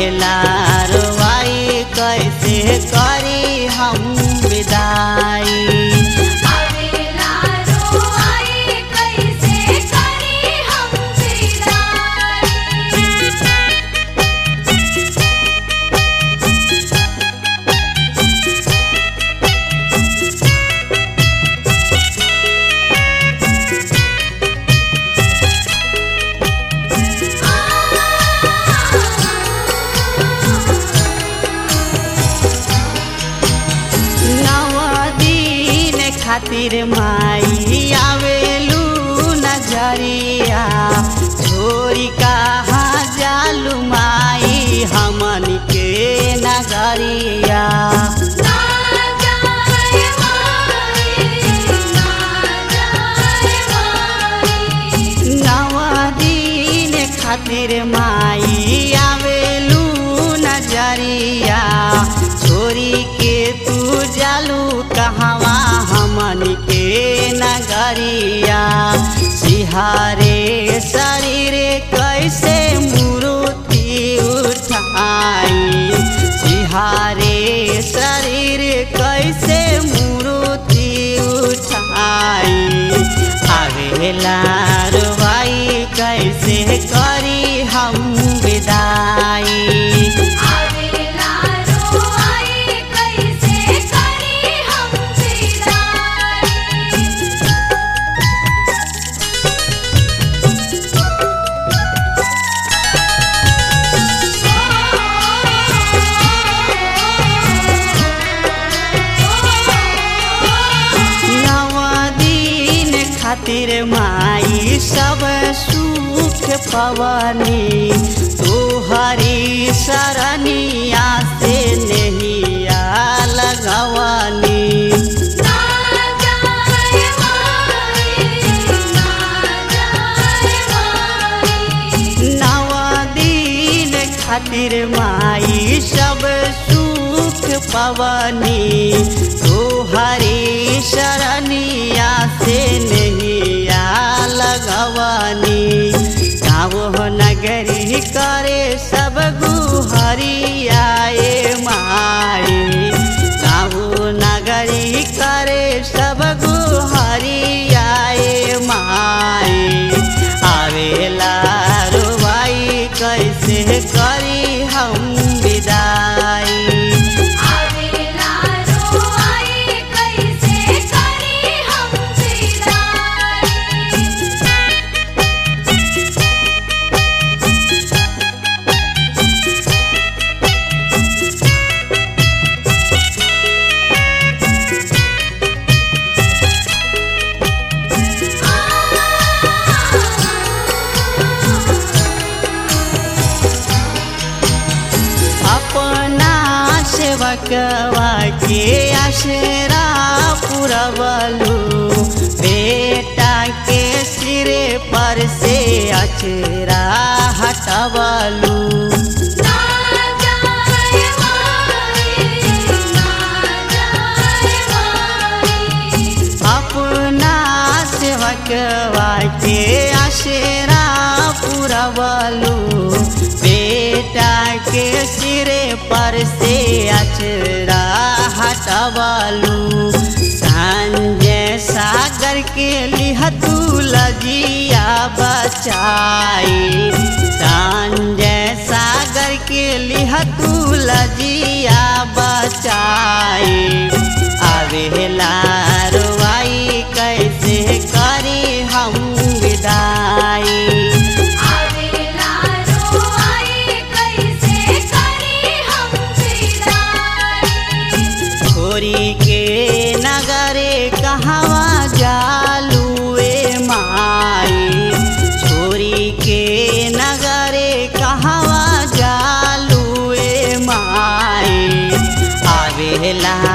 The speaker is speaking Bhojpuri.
आवेला रुवाई कैसे करी हम विदाई। आवेला रुवाई कैसे करी हम विदाई। खातिर माई आवेलू नजरिया छोरी कहाँ जालू माई हमन के नगरिया। ना जाए माई, ना जाए माई। नवा दिन खातिर माई आवेलू नजरिया छोरी के तू जालू कहवा हमन के नगरिया। सिहारे शरीर कैसे मूर्ति उठाई। सिहारे शरीर कैसे मूर्ति उठाई। आवेला रुवाई कैसे करी हम विदाई। आवेला रुवाई कैसे करी हम विदाई। नवा दिन खातिर माई सब सुख पवनी तोहरी शरणिया से नहिया लगवनी। ना जाए माई, ना जाए माई। नवा दिन खातिर माई सब सुख पवनी तोहरी शरणिया से नहिया लगवनी। गाँव नगरी करे सब गुहरियाए माई। गाँव नगरी करे सब गुहरियाए माई। आवेला रुवाई कैसे करी हम विदाई। आवेला रुवाई कैसे करी हम विदाई। अपना सेवकवा के आशरा पुरवलू बेटा के सिरे पर से अचरा हटवलू। ना जाए माई, ना जाए माई। अपना सेवकवा के आशरा पुरवलू बेटा के सिरे पर से अचरा हटवलू। संजय सागर के लिह तू लजिया बचाई। संजय सागर के लिह तू लजिया बचाई। आवेला रुवाई कैसे करी हम विदाई। आवेला रुवाई कैसे करी हम विदाई। छोरी के नगरे कहवा जालुए माई। छोरी के नगरे कहवा जालुए माई। आवेला